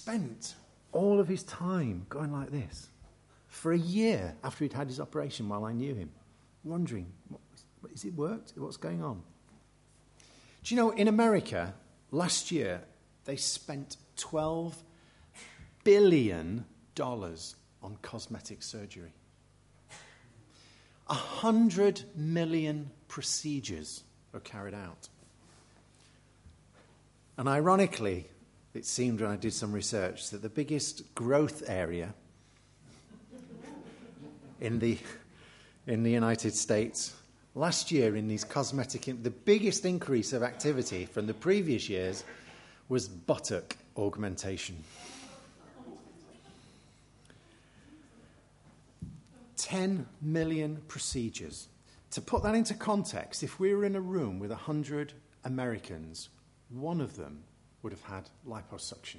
spent all of his time going like this for a year after he'd had his operation while I knew him, wondering, is it worked? What's going on? Do you know, in America, last year, they spent $12 billion on cosmetic surgery. 100 million procedures were carried out. And ironically, it seemed when I did some research that the biggest growth area in the United States last year in these the biggest increase of activity from the previous years was buttock augmentation. 10 million procedures. To put that into context, if we were in a room with 100 Americans, one of them would have had liposuction.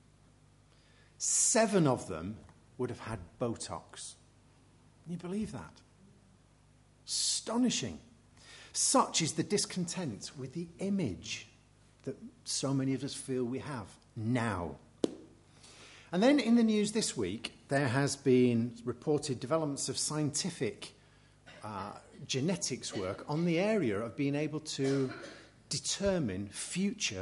7 of them would have had Botox. Can you believe that? Astonishing. Such is the discontent with the image that so many of us feel we have now. And then in the news this week, there has been reported developments of scientific genetics work on the area of being able to determine future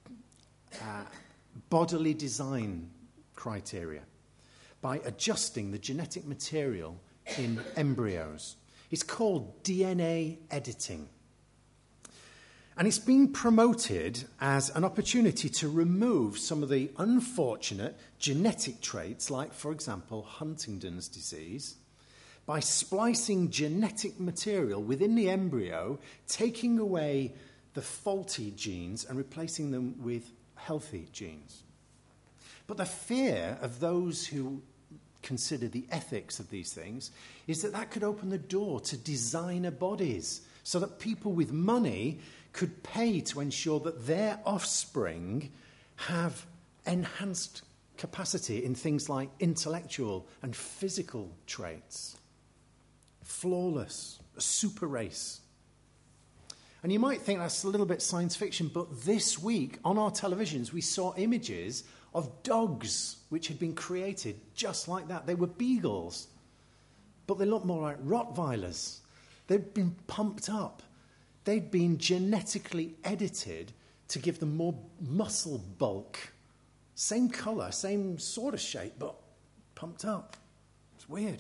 bodily design criteria by adjusting the genetic material in embryos. It's called DNA editing. And it's been promoted as an opportunity to remove some of the unfortunate genetic traits, like, for example, Huntington's disease, by splicing genetic material within the embryo, taking away the faulty genes and replacing them with healthy genes. But the fear of those who consider the ethics of these things is that that could open the door to designer bodies so that people with money could pay to ensure that their offspring have enhanced capacity in things like intellectual and physical traits. Flawless, a super race. And you might think that's a little bit science fiction, but this week on our televisions we saw images of dogs which had been created just like that. They were beagles, but they looked more like Rottweilers. They'd been pumped up. They'd been genetically edited to give them more muscle bulk. Same colour, same sort of shape, but pumped up. It's weird.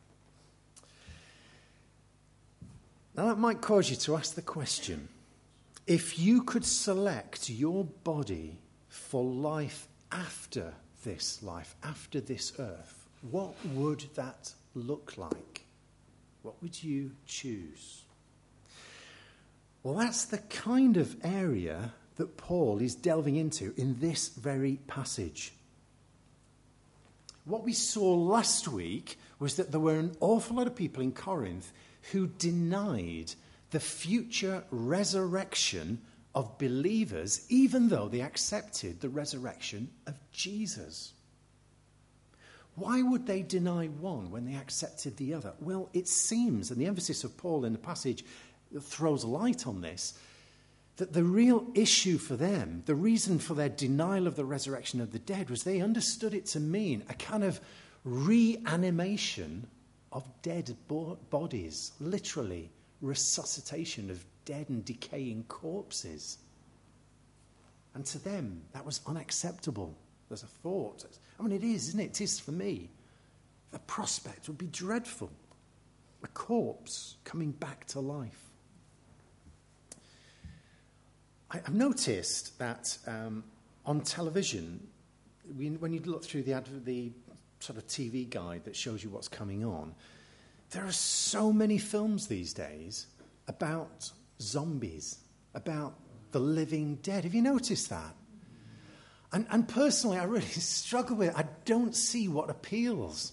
Now that might cause you to ask the question, if you could select your body for life after this earth, what would that look like? What would you choose? Well, that's the kind of area that Paul is delving into in this very passage. What we saw last week was that there were an awful lot of people in Corinth who denied the future resurrection of believers, even though they accepted the resurrection of Jesus. Why would they deny one when they accepted the other? Well, it seems, and the emphasis of Paul in the passage throws light on this, that the real issue for them, the reason for their denial of the resurrection of the dead, was they understood it to mean a kind of reanimation of dead bodies, literally resuscitation of dead and decaying corpses. And to them, that was unacceptable. There's a thought. I mean, it is, isn't it? It is for me. The prospect would be dreadful. A corpse coming back to life. I've noticed that on television, when you look through the sort of TV guide that shows you what's coming on, there are so many films these days about zombies, about the living dead. Have you noticed that? And personally, I really struggle with it. I don't see what appeals.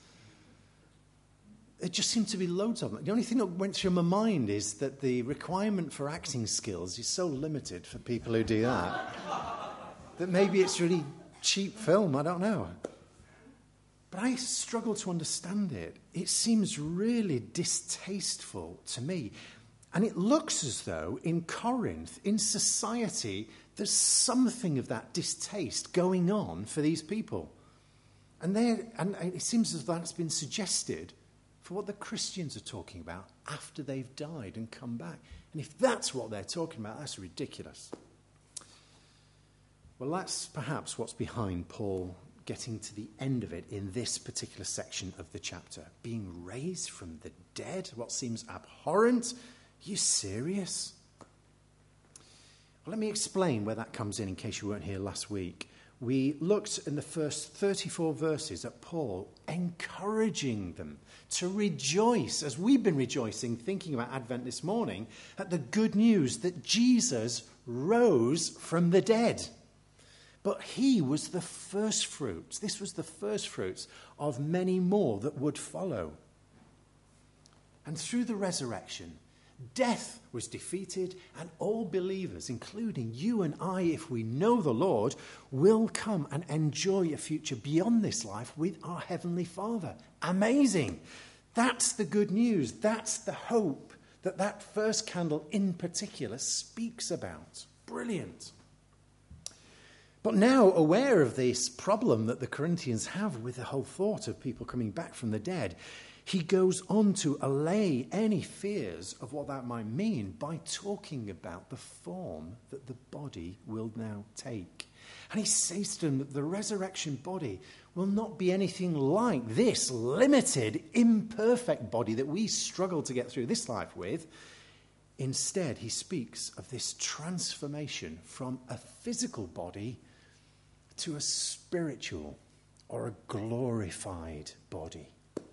There just seem to be loads of them. The only thing that went through my mind is that the requirement for acting skills is so limited for people who do that, that maybe it's really cheap film, I don't know. But I struggle to understand it. It seems really distasteful to me. And it looks as though in Corinth, in society, there's something of that distaste going on for these people. And it seems as though that's been suggested for what the Christians are talking about after they've died and come back. And if that's what they're talking about, that's ridiculous. Well, that's perhaps what's behind Paul getting to the end of it in this particular section of the chapter. Being raised from the dead, what seems abhorrent. Are you serious? Well, let me explain where that comes in case you weren't here last week. We looked in the first 34 verses at Paul encouraging them to rejoice, as we've been rejoicing, thinking about Advent this morning, at the good news that Jesus rose from the dead. But he was the first fruits. This was the first fruits of many more that would follow. And through the resurrection, death was defeated, and all believers, including you and I, if we know the Lord, will come and enjoy a future beyond this life with our Heavenly Father. Amazing. That's the good news. That's the hope that first candle in particular speaks about. Brilliant. But now, aware of this problem that the Corinthians have with the whole thought of people coming back from the dead, he goes on to allay any fears of what that might mean by talking about the form that the body will now take. And he says to them that the resurrection body will not be anything like this limited, imperfect body that we struggle to get through this life with. Instead, he speaks of this transformation from a physical body to a spiritual or a glorified body.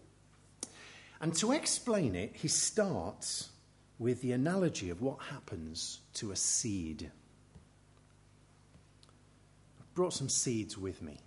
And to explain it, he starts with the analogy of what happens to a seed. I've brought some seeds with me.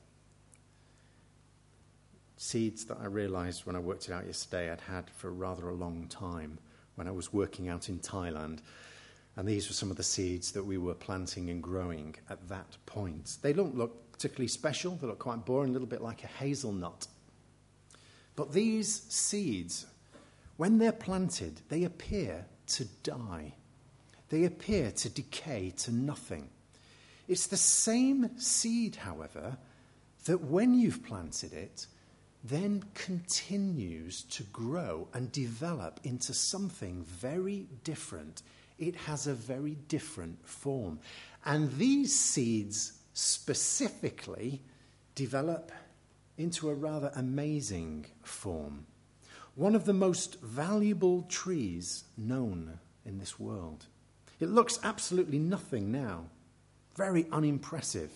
Seeds that I realised when I worked it out yesterday I'd had for rather a long time when I was working out in Thailand. And these were some of the seeds that we were planting and growing at that point. They don't look particularly special. They look quite boring, a little bit like a hazelnut. But these seeds, when they're planted, they appear to die. They appear to decay to nothing. It's the same seed, however, that when you've planted it, then continues to grow and develop into something very different. It has a very different form. And these seeds specifically develop into a rather amazing form. One of the most valuable trees known in this world. It looks absolutely nothing now. Very unimpressive.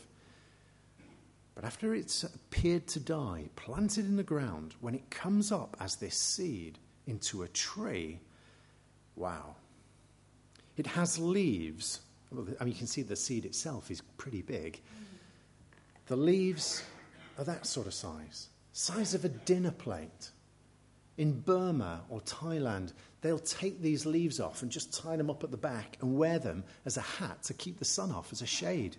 But after it's appeared to die, planted in the ground, when it comes up as this seed into a tree, wow. It has leaves. I mean, you can see the seed itself is pretty big. The leaves are that sort of size of a dinner plate. In Burma or Thailand, they'll take these leaves off and just tie them up at the back and wear them as a hat to keep the sun off, as a shade.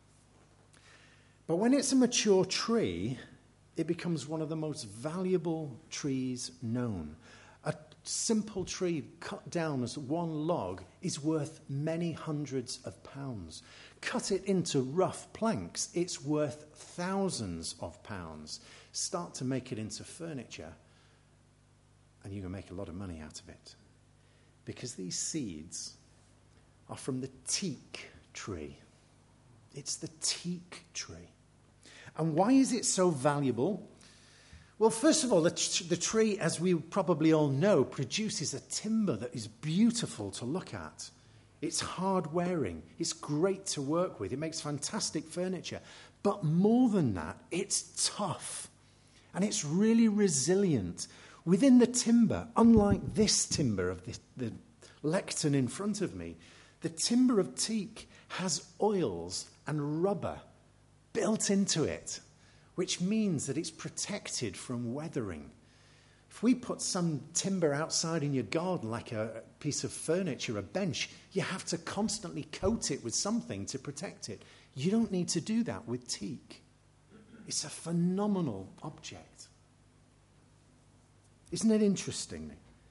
But when it's a mature tree, it becomes one of the most valuable trees known. A simple tree cut down as one log is worth many hundreds of pounds. Cut it into rough planks, it's worth thousands of pounds. Start to make it into furniture, and you can make a lot of money out of it. Because these seeds are from the teak tree. It's the teak tree. And why is it so valuable? Well, first of all, the tree, as we probably all know, produces a timber that is beautiful to look at. It's hard-wearing. It's great to work with. It makes fantastic furniture. But more than that, it's tough. And it's really resilient. Within the timber, unlike this timber of the lectern in front of me, the timber of teak has oils and rubber built into it, which means that it's protected from weathering. If we put some timber outside in your garden, like a piece of furniture, a bench, you have to constantly coat it with something to protect it. You don't need to do that with teak. It's a phenomenal object. Isn't it interesting?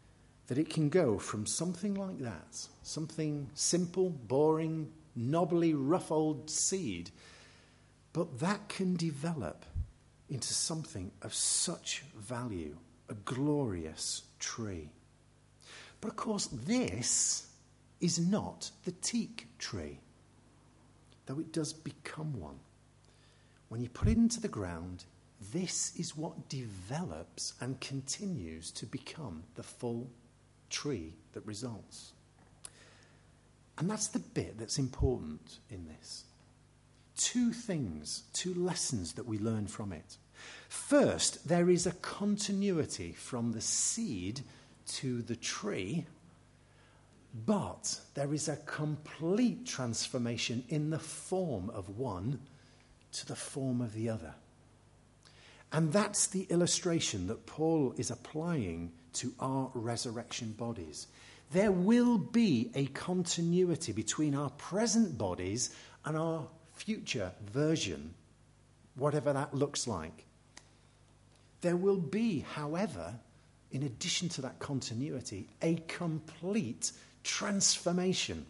that it can go from something like that, something simple, boring, knobbly, rough old seed, but that can develop into something of such value, a glorious tree. But of course, this is not the teak tree, though it does become one. When you put it into the ground, this is what develops and continues to become the full tree that results. And that's the bit that's important in this. Two lessons that we learn from it. First, there is a continuity from the seed to the tree, but there is a complete transformation in the form of one to the form of the other. And that's the illustration that Paul is applying to our resurrection bodies. There will be a continuity between our present bodies and our future version, whatever that looks like. There will be, however, in addition to that continuity, a complete transformation.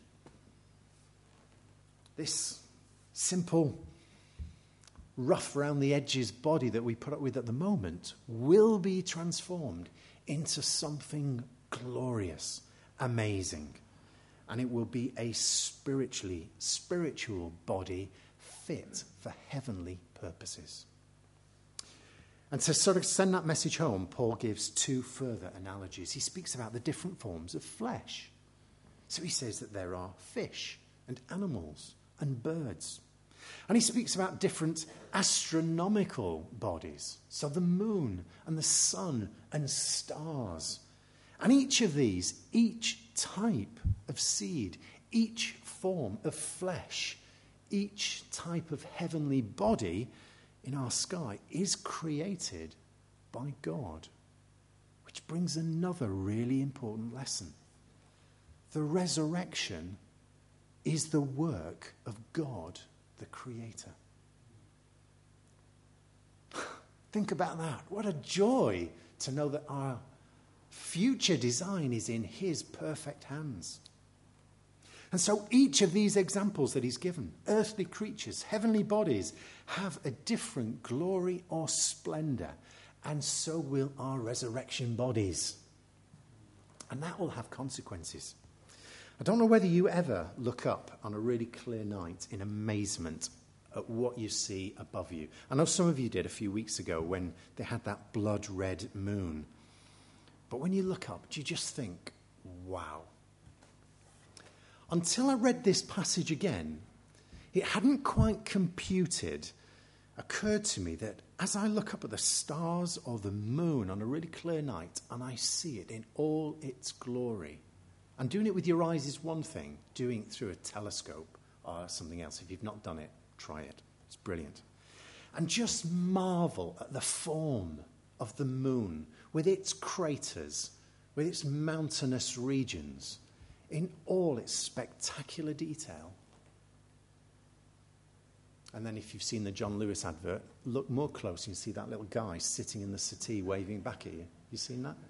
This simple, rough around the edges body that we put up with at the moment will be transformed into something glorious, amazing. And it will be a spiritual body fit for heavenly purposes. And to sort of send that message home, Paul gives two further analogies. He speaks about the different forms of flesh. So he says that there are fish and animals and birds. And he speaks about different astronomical bodies. So the moon and the sun and stars. And each of these, each type of seed, each form of flesh, each type of heavenly body in our sky is created by God. Which brings another really important lesson. The resurrection is the work of God, the Creator. Think about that. What a joy to know that our future design is in His perfect hands. And so each of these examples that he's given, earthly creatures, heavenly bodies, have a different glory or splendor. And so will our resurrection bodies. And that will have consequences. I don't know whether you ever look up on a really clear night in amazement at what you see above you. I know some of you did a few weeks ago when they had that blood red moon. But when you look up, do you just think, wow. Until I read this passage again, it hadn't quite occurred to me that as I look up at the stars or the moon on a really clear night and I see it in all its glory, and doing it with your eyes is one thing, doing it through a telescope or something else. If you've not done it, try it. It's brilliant. And just marvel at the form of the moon with its craters, with its mountainous regions, in all its spectacular detail. And then if you've seen the John Lewis advert, look more close and you see that little guy sitting in the settee waving back at you. You seen that?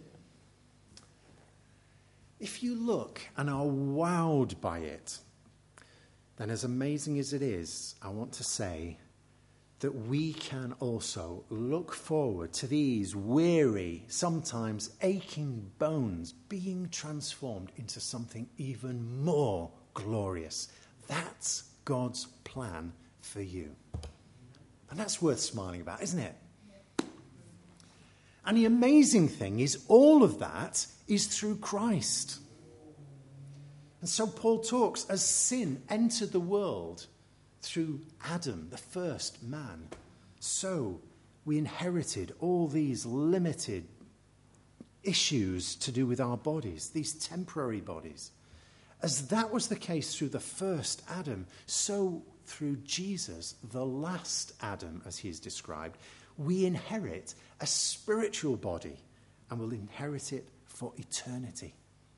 If you look and are wowed by it, then as amazing as it is, I want to say that we can also look forward to these weary, sometimes aching bones being transformed into something even more glorious. That's God's plan for you. And that's worth smiling about, isn't it? And the amazing thing is all of that is through Christ. And so Paul talks as sin entered the world through Adam, the first man. So we inherited all these limited issues to do with our bodies, these temporary bodies. As that was the case through the first Adam, so through Jesus, the last Adam, as he is described, we inherit a spiritual body and will inherit it for eternity.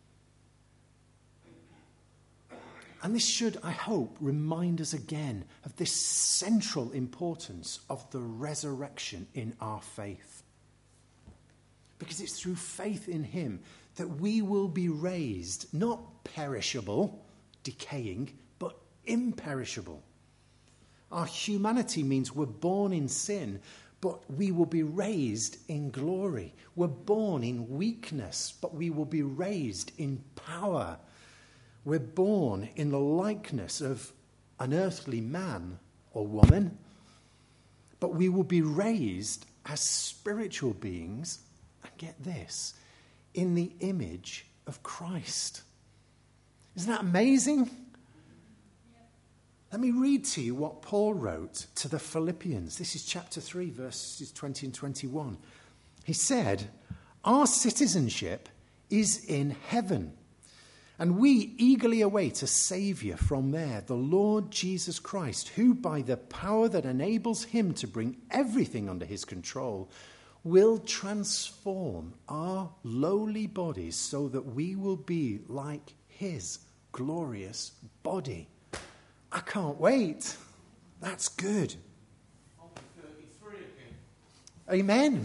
And this should, I hope, remind us again of this central importance of the resurrection in our faith. Because it's through faith in him that we will be raised, not perishable, decaying, but imperishable. Our humanity means we're born in sin, but we will be raised in glory. We're born in weakness, but we will be raised in power. We're born in the likeness of an earthly man or woman, but we will be raised as spiritual beings, and get this, in the image of Christ. Isn't that amazing? Let me read to you what Paul wrote to the Philippians. This is chapter 3, verses 20 and 21. He said, "Our citizenship is in heaven, and we eagerly await a Saviour from there, the Lord Jesus Christ, who by the power that enables him to bring everything under his control will transform our lowly bodies so that we will be like his glorious body." I can't wait. That's good. Amen.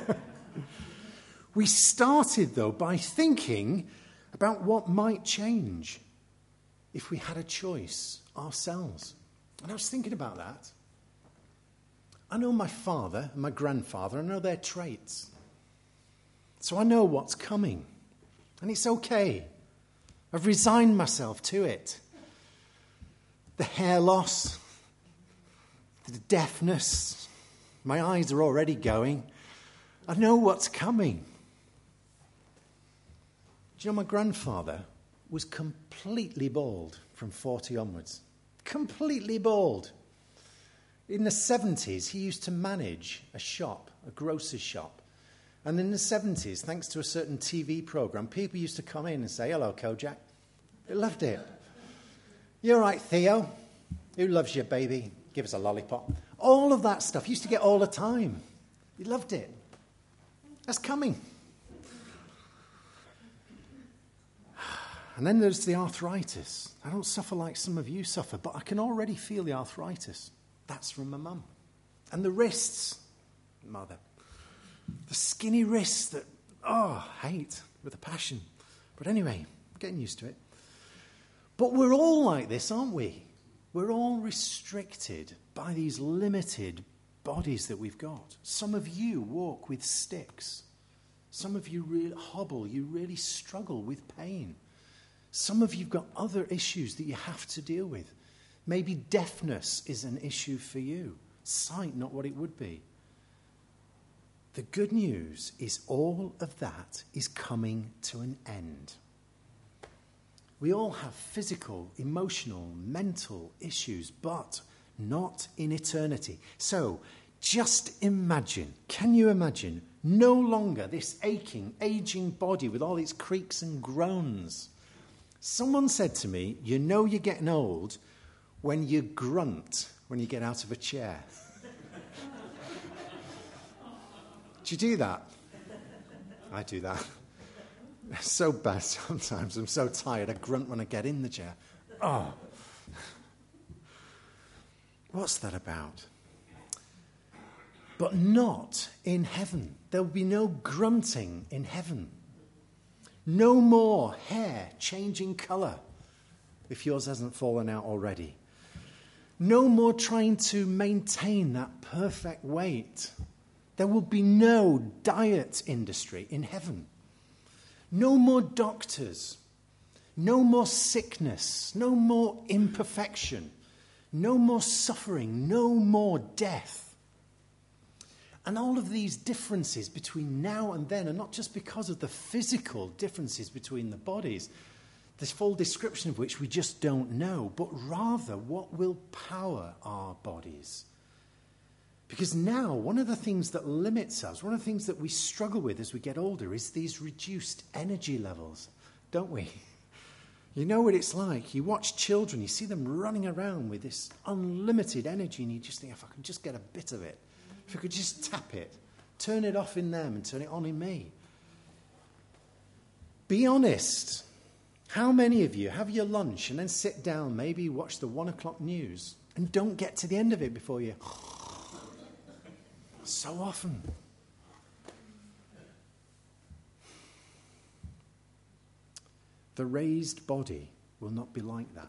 We started, though, by thinking about what might change if we had a choice ourselves. And I was thinking about that. I know my father and my grandfather, I know their traits. So I know what's coming. And it's okay. I've resigned myself to it. The hair loss, the deafness, my eyes are already going. I know what's coming. Do you know my grandfather was completely bald from 40 onwards? Completely bald. In the 70s, he used to manage a shop, a grocer's shop. And in the 70s, thanks to a certain TV program, people used to come in and say, "Hello, Kojak." They loved it. "You all right, Theo? Who loves you, baby? Give us a lollipop." All of that stuff used to get all the time. He loved it. That's coming. And then there's the arthritis. I don't suffer like some of you suffer, but I can already feel the arthritis. That's from my mum. And the wrists, mother. The skinny wrists that, I hate with a passion. But anyway, I'm getting used to it. But we're all like this, aren't we? We're all restricted by these limited bodies that we've got. Some of you walk with sticks. Some of you really hobble. You really struggle with pain. Some of you've got other issues that you have to deal with. Maybe deafness is an issue for you. Sight, not what it would be. The good news is all of that is coming to an end. We all have physical, emotional, mental issues, but not in eternity. So, just imagine, can you imagine, no longer this aching, aging body with all its creaks and groans. Someone said to me, you know you're getting old when you grunt when you get out of a chair. Do you do that? I do that. It's so bad sometimes. I'm so tired. I grunt when I get in the chair. Oh. What's that about? But not in heaven. There will be no grunting in heaven. No more hair changing colour, if yours hasn't fallen out already. No more trying to maintain that perfect weight. There will be no diet industry in heaven. No more doctors. No more sickness. No more imperfection. No more suffering. No more death. And all of these differences between now and then are not just because of the physical differences between the bodies, this full description of which we just don't know, but rather what will power our bodies. Because now, one of the things that limits us, one of the things that we struggle with as we get older is these reduced energy levels, don't we? You know what it's like. You watch children, you see them running around with this unlimited energy, and you just think, if I can just get a bit of it, if I could just tap it, turn it off in them and turn it on in me. Be honest. How many of you have your lunch and then sit down, maybe watch the 1 o'clock news, and don't get to the end of it before you... So often. The raised body will not be like that.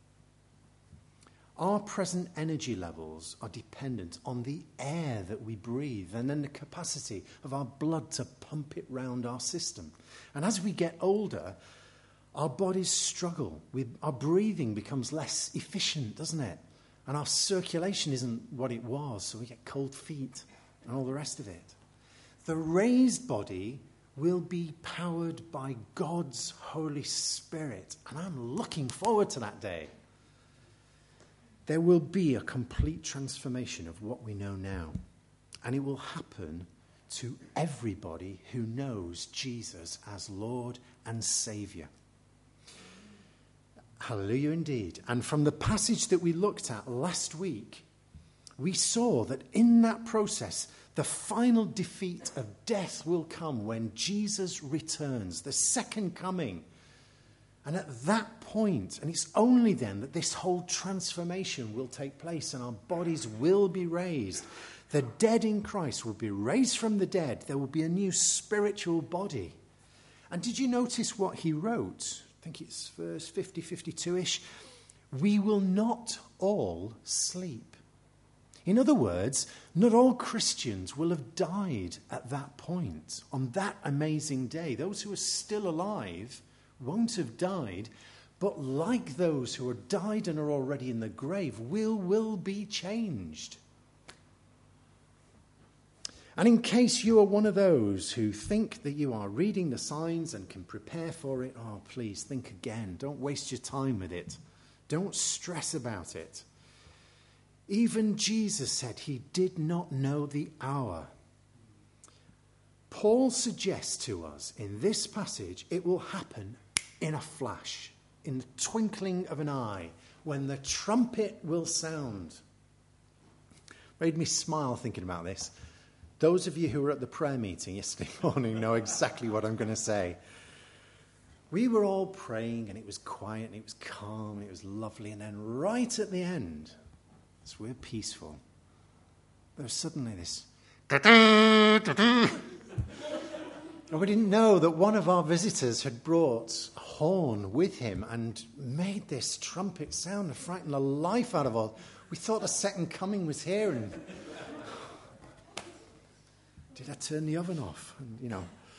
Our present energy levels are dependent on the air that we breathe and then the capacity of our blood to pump it round our system. And as we get older, our bodies struggle. Our breathing becomes less efficient, doesn't it? And our circulation isn't what it was, so we get cold feet and all the rest of it. The raised body will be powered by God's Holy Spirit, and I'm looking forward to that day. There will be a complete transformation of what we know now, and it will happen to everybody who knows Jesus as Lord and Saviour. Hallelujah indeed. And from the passage that we looked at last week, we saw that in that process, the final defeat of death will come when Jesus returns, the second coming. And at that point, and it's only then that this whole transformation will take place and our bodies will be raised. The dead in Christ will be raised from the dead. There will be a new spiritual body. And did you notice what he wrote? I think it's verse 50, 52-ish. We will not all sleep. In other words, not all Christians will have died at that point, on that amazing day. Those who are still alive won't have died, but like those who are died and are already in the grave, will be changed. And in case you are one of those who think that you are reading the signs and can prepare for it, oh, please think again. Don't waste your time with it. Don't stress about it. Even Jesus said he did not know the hour. Paul suggests to us in this passage it will happen in a flash, in the twinkling of an eye, when the trumpet will sound. Made me smile thinking about this. Those of you who were at the prayer meeting yesterday morning know exactly what I'm going to say. We were all praying and it was quiet and it was calm and it was lovely, and then right at the end, as we're peaceful, there was suddenly this and we didn't know that one of our visitors had brought a horn with him and made this trumpet sound and frightened the life out of us. We thought the second coming was here, and did I turn the oven off? And,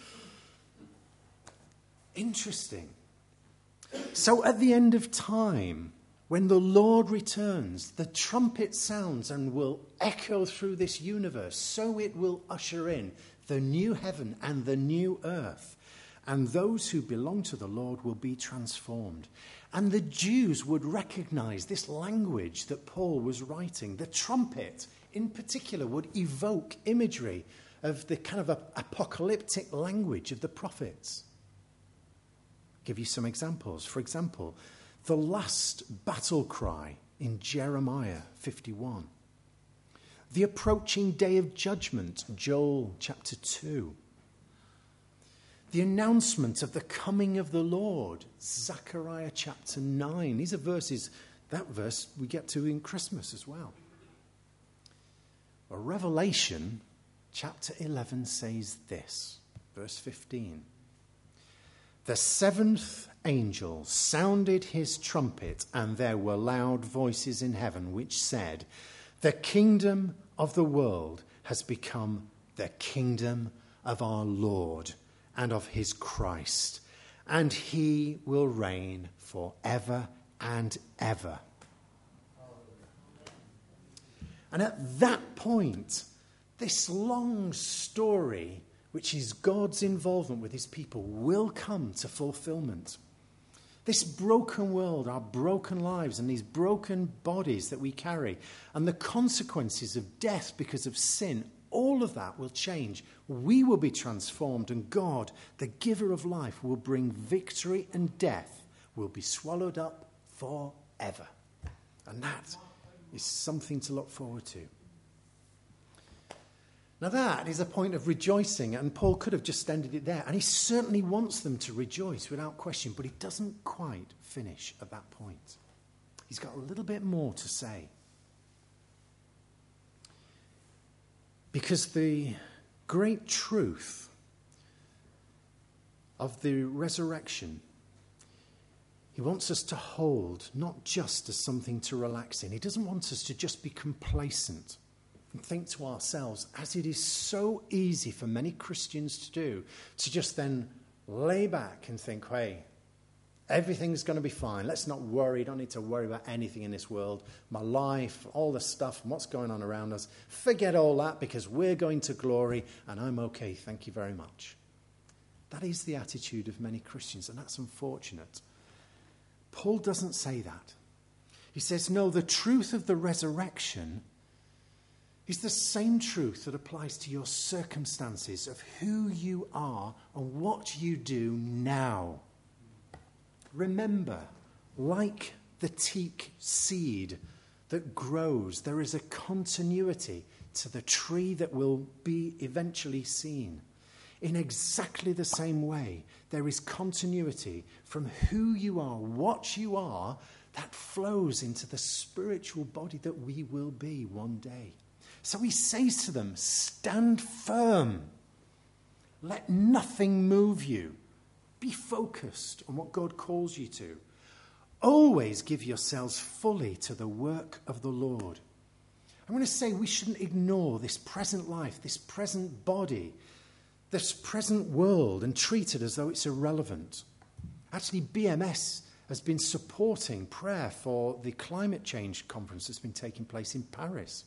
interesting. So at the end of time, when the Lord returns, the trumpet sounds and will echo through this universe. So it will usher in the new heaven and the new earth. And those who belong to the Lord will be transformed. And the Jews would recognize this language that Paul was writing. The trumpet, in particular, would evoke imagery of the kind of apocalyptic language of the prophets. I'll give you some examples. For example, the last battle cry in Jeremiah 51. The approaching day of judgment, Joel chapter 2. The announcement of the coming of the Lord, Zechariah chapter 9. These are verses, that verse we get to in Christmas as well. Well, Revelation chapter 11 says this, verse 15. The seventh angel sounded his trumpet, and there were loud voices in heaven which said, the kingdom of the world has become the kingdom of our Lord and of his Christ, and he will reign forever and ever. And at that point, this long story, which is God's involvement with his people, will come to fulfillment. This broken world, our broken lives, and these broken bodies that we carry, and the consequences of death because of sin, all of that will change. We will be transformed, and God, the giver of life, will bring victory, and death will be swallowed up forever. And that is something to look forward to. Now that is a point of rejoicing, and Paul could have just ended it there, and he certainly wants them to rejoice without question, but he doesn't quite finish at that point. He's got a little bit more to say. Because the great truth of the resurrection He wants us to hold, not just as something to relax in. He doesn't want us to just be complacent and think to ourselves, as it is so easy for many Christians to do, to just then lay back and think, hey, everything's going to be fine. Let's not worry. Don't need to worry about anything in this world. My life, all the stuff and what's going on around us. Forget all that because we're going to glory and I'm okay. Thank you very much. That is the attitude of many Christians, and that's unfortunate. Paul doesn't say that. He says, no, the truth of the resurrection is the same truth that applies to your circumstances of who you are and what you do now. Remember, like the teak seed that grows, there is a continuity to the tree that will be eventually seen. In exactly the same way, there is continuity from who you are, what you are, that flows into the spiritual body that we will be one day. So he says to them, stand firm. Let nothing move you. Be focused on what God calls you to. Always give yourselves fully to the work of the Lord. I'm going to say we shouldn't ignore this present life, this present body, this present world, and treat it as though it's irrelevant. Actually, BMS has been supporting prayer for the climate change conference that's been taking place in Paris.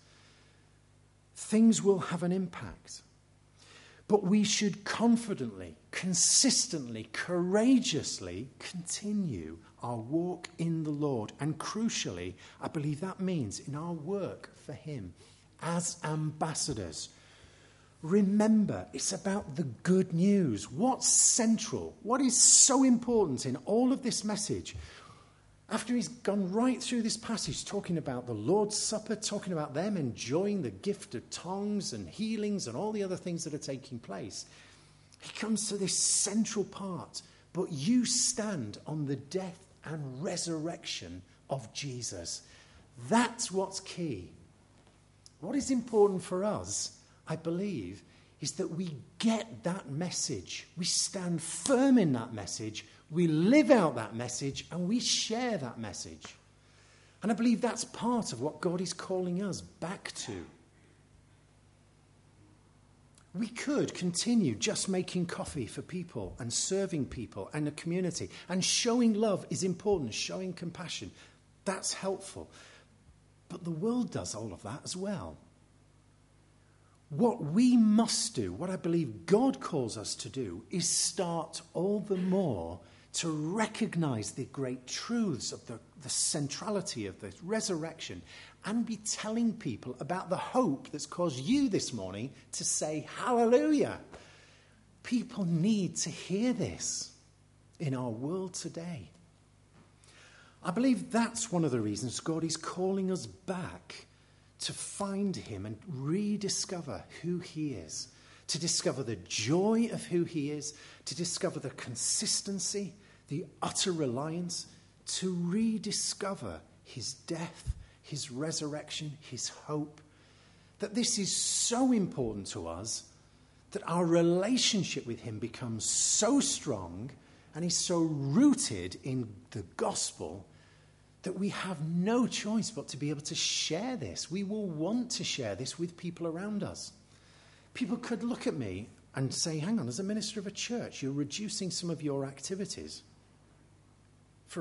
Things will have an impact. But we should confidently, consistently, courageously continue our walk in the Lord. And crucially, I believe that means in our work for him as ambassadors. Remember, it's about the good news. What's central? What is so important in all of this message? After he's gone right through this passage, talking about the Lord's Supper, talking about them enjoying the gift of tongues and healings and all the other things that are taking place, he comes to this central part. But you stand on the death and resurrection of Jesus. That's what's key. What is important for us, I believe, is that we get that message. We stand firm in that message. We live out that message and we share that message. And I believe that's part of what God is calling us back to. We could continue just making coffee for people and serving people and the community. And showing love is important, showing compassion. That's helpful. But the world does all of that as well. What we must do, what I believe God calls us to do, is start all the more to recognize the great truths of the centrality of the resurrection and be telling people about the hope that's caused you this morning to say hallelujah. People need to hear this in our world today. I believe that's one of the reasons God is calling us back to find him and rediscover who he is, to discover the joy of who he is, to discover the consistency, the utter reliance, to rediscover his death, his resurrection, his hope. That this is so important to us that our relationship with him becomes so strong and is so rooted in the gospel that we have no choice but to be able to share this. We will want to share this with people around us. People could look at me and say, hang on, as a minister of a church, you're reducing some of your activities for a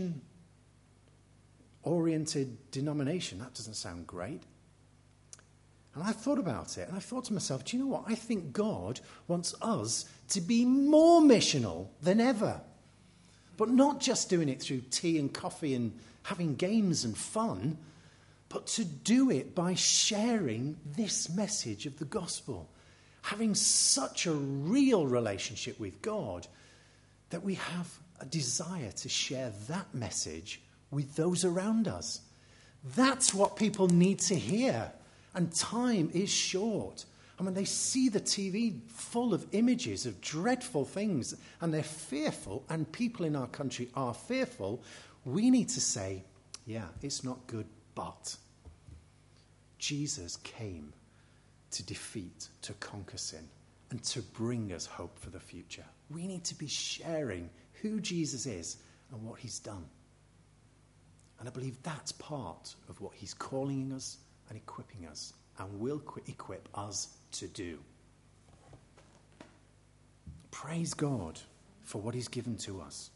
mission-oriented denomination. That doesn't sound great. And I thought about it, and I thought to myself, do you know what? I think God wants us to be more missional than ever. But not just doing it through tea and coffee and having games and fun, but to do it by sharing this message of the gospel. Having such a real relationship with God that we have a desire to share that message with those around us. That's what people need to hear. And time is short. And when they see the TV full of images of dreadful things and they're fearful, and people in our country are fearful, we need to say, yeah, it's not good, but Jesus came to defeat, to conquer sin, and to bring us hope for the future. We need to be sharing who Jesus is and what he's done. And I believe that's part of what he's calling us and equipping us and will equip us to do. Praise God for what he's given to us.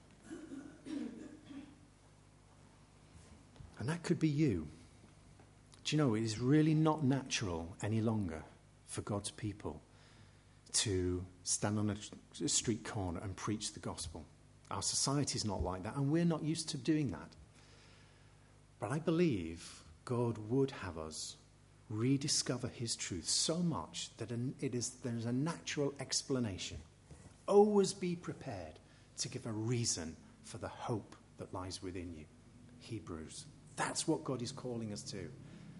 And that could be you. Do you know, it is really not natural any longer for God's people to stand on a street corner and preach the gospel. Our society is not like that, and we're not used to doing that. But I believe God would have us rediscover his truth so much that there's a natural explanation. Always be prepared to give a reason for the hope that lies within you. Hebrews. That's what God is calling us to.